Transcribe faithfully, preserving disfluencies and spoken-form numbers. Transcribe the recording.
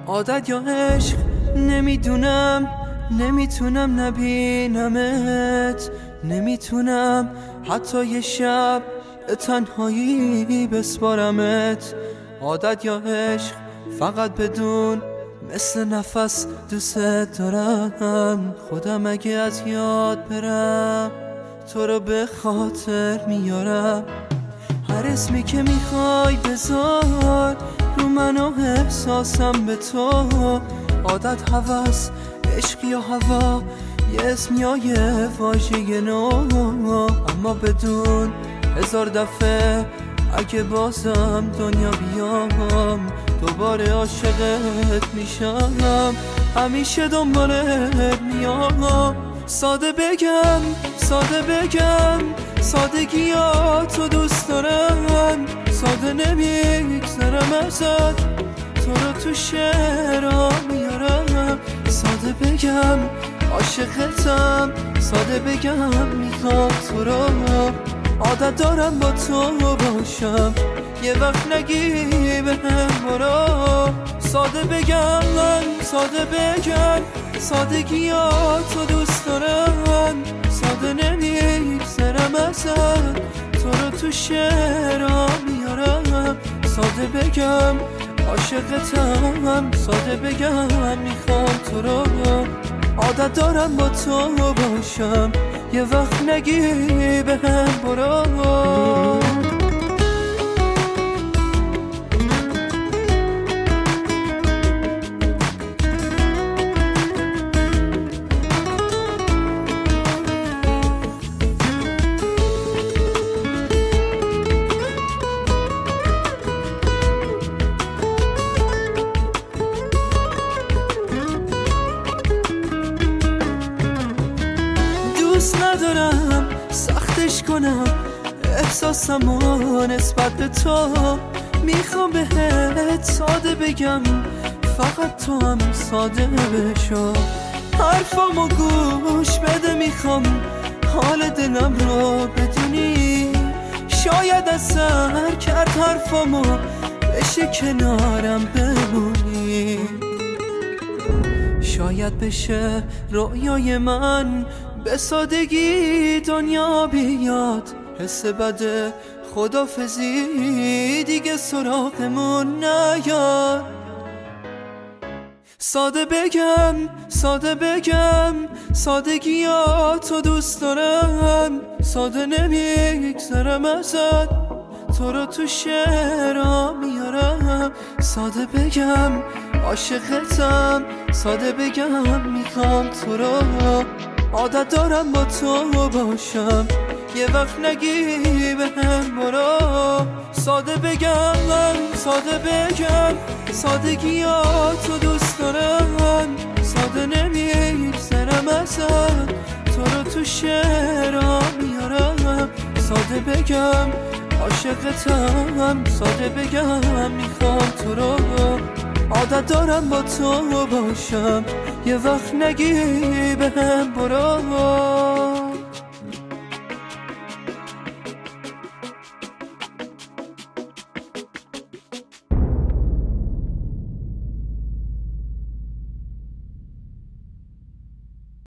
عادت یا عشق نمیدونم، نمیتونم نبینمت، نمیتونم حتی یه شب به تنهایی بسپارمت. عادت یا عشق فقط بدون، مثل نفس دوست دارم. خودم اگه از یاد برم تو رو به خاطر میارم. هر اسمی که میخوای بذار رو من و احساسم به تو. عادت، هوس، عشق یا هوا، یه اسم یا یه واژه نو، اما بدون هزار دفعه اگه بازم دنیا بیام دوباره عاشقت میشم، همیشه دنبالت میام. ساده بگم، ساده بگم، سادگیاتو دوست دارم. ساده نمیگذرم ازت، تو رو تو شعرها میارم. ساده بگم عاشقتم، ساده بگم میخوام تو رو. عادت دارم با تو باشم، یه وقت نگی بهم برو. ساده بگم، ساده بگم، سادگیاتو دوست دارم. ساده نمیگذرم ازت، تو رو تو شعرها میارم. ساده بگم عاشقتم، ساده بگم میخوام تو رو. عادت دارم با تو باشم، یه وقت نگی بهم برو. دوست ندارم سختش کنم احساسمو نسبت به تو. میخوام بهت ساده بگم، فقط تو هم ساده بشو. حرفامو گوش بده، میخوام حال دلم رو بدونی. شاید اثر کرد حرفامو، بشه کنارم بمونی. شاید بشه رویای من به سادگی دنیا بیاد. حس بده خدافزی دیگه سراغمون نیاد. ساده بگم، ساده بگم، سادگیاتو دوست دارم. ساده نمیگذرم ازت، تو رو تو شعرها میارم. ساده بگم عاشقتم، ساده بگم میخوام تو رو. عادت دارم با تو باشم، یه وقت نگی بهم برو. ساده بگم، ساده بگم، سادگیاتو دوست دارم. ساده نمیگذرم ازت، تو رو تو شعرها میارم. ساده بگم عاشقتم، ساده بگم میخوام تو رو. عادت دارم با تو باشم، یه وقت نگی بهم برو.